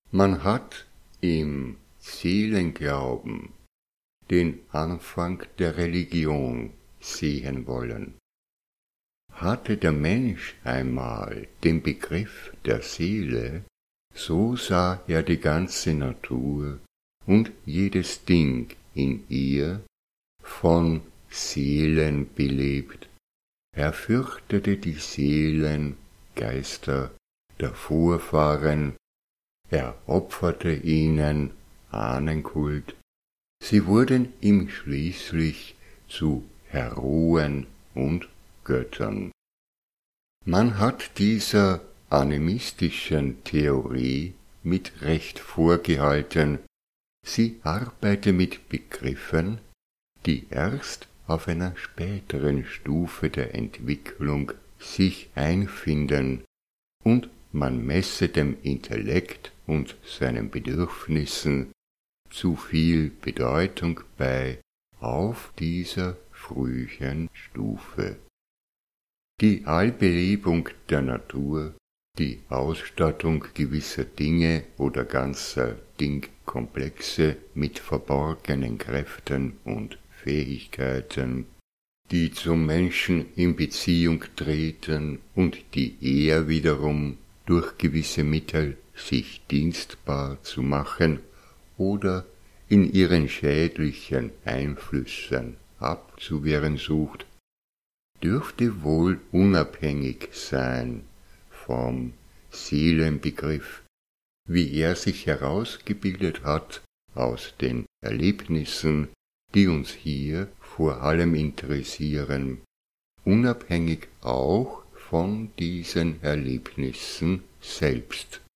Man hat im Seelenglauben den Anfang der Religion sehen wollen. Hatte der Mensch einmal den Begriff der Seele, so sah er die ganze Natur und jedes Ding in ihr von Seelen belebt. Er fürchtete die Seelen, Geister der Vorfahren, er opferte ihnen Ahnenkult. Sie wurden ihm schließlich zu Heroen und Göttern. Man hat dieser animistischen Theorie mit Recht vorgehalten, sie arbeite mit Begriffen, die erst auf einer späteren Stufe der Entwicklung sich einfinden, und man messe dem Intellekt und seinen Bedürfnissen zu viel Bedeutung bei auf dieser frühen Stufe. Die Allbelebung der Natur, die Ausstattung gewisser Dinge oder ganzer Dingkomplexe mit verborgenen Kräften und Fähigkeiten, die zum Menschen in Beziehung treten und die er wiederum durch gewisse Mittel sich dienstbar zu machen oder in ihren schädlichen Einflüssen abzuwehren sucht, dürfte wohl unabhängig sein vom Seelenbegriff, wie er sich herausgebildet hat aus den Erlebnissen, die uns hier vor allem interessieren, unabhängig auch von diesen Erlebnissen selbst.